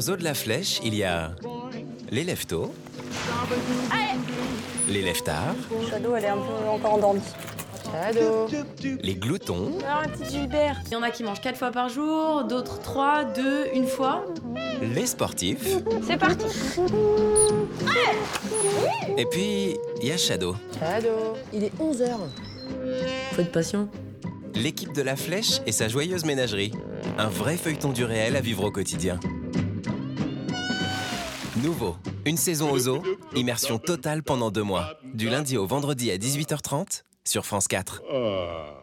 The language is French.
zoo de la Flèche, il y a les leftos, les leftards, Shadow, elle est un peu encore endormie. Shadow. les gloutons, Alors, la petite Gilbert. Il y en a qui mangent 4 fois par jour, d'autres 3, 2, une fois. les sportifs, C'est parti. et puis il y a Shadow. Shadow. Il est 11h. Faut être patient. L'équipe de la Flèche et sa joyeuse ménagerie. Un vrai feuilleton du réel à vivre au quotidien. Nouveau, une saison au zoo, immersion totale pendant 2 mois. Du lundi au vendredi à 18h30 sur France 4.